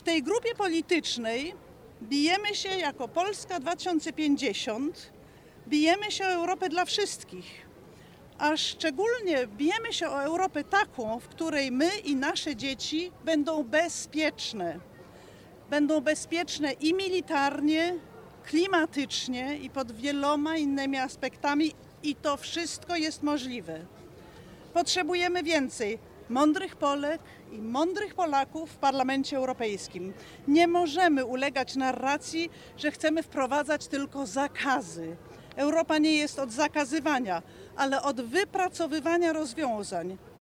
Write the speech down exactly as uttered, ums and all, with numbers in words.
tej grupie politycznej bijemy się jako Polska dwa tysiące pięćdziesiąt, bijemy się o Europę dla wszystkich, a szczególnie bijemy się o Europę taką, w której my i nasze dzieci będą bezpieczne. Będą bezpieczne i militarnie, klimatycznie i pod wieloma innymi aspektami i to wszystko jest możliwe. Potrzebujemy więcej mądrych Polek i mądrych Polaków w Parlamencie Europejskim. Nie możemy ulegać narracji, że chcemy wprowadzać tylko zakazy. Europa nie jest od zakazywania, ale od wypracowywania rozwiązań.